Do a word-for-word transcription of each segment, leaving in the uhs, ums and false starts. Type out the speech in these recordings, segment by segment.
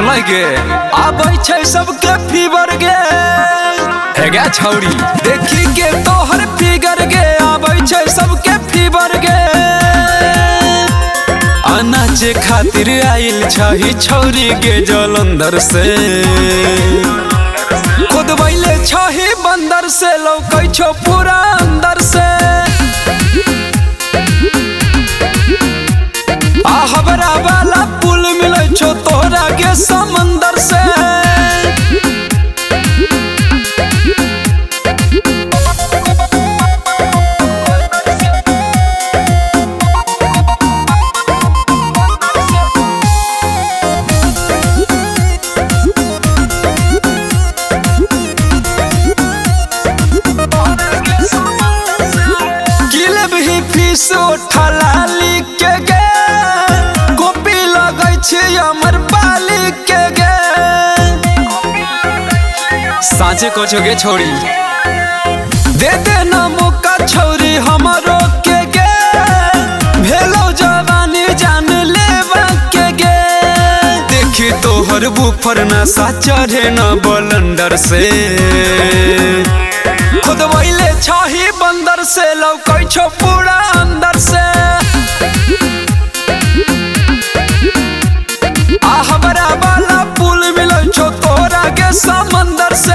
मैं गे आबै छै सबके फीवर गे हे गे छौरी देखी के तोहर फिगर गे आबै छै सबके फीवर गे नाचे खातिर आइल छही छौरी गे जलंधर से खुद बैले छही बंदर से लौकै छो पूरा अंदर से आ हबरा वाला पुल मिलै छो तोहरा के समंदर से ठलाली के गे गोपी लगै छै हमर बाली के गे साँचे कछो गे छोड़ी दे दे ना मौका छौरी हमरो के गे भेलो जवानी जान लेवा के गे देखी तोहर बुफर नशा चढ़े न बलंडर से खुद बैले छही बंदर से लौकै छो पूरा अंदर से आ हबरा वाला पुल मिलै छो तोरा के समंदर से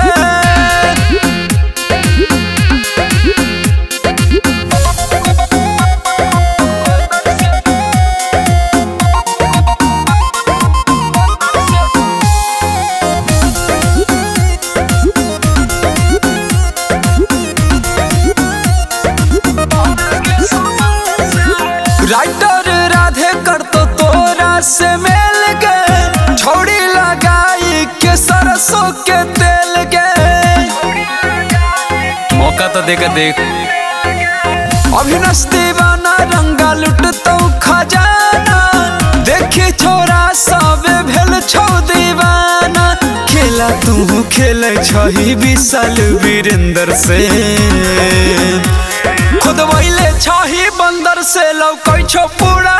राइटर राधे कर तो तोरा से मेल गे छोड़ी लगाई के सरसों के तेल गे मौका तो देख देख अभिनस दीवाना रंगा लुटतो खजाना देखी छोरा सब भेल छौ दीवाना खेला तू खेले छही विशाल वीरेंद्र से खुद बैले छही बंदर से लौकै छो पूरा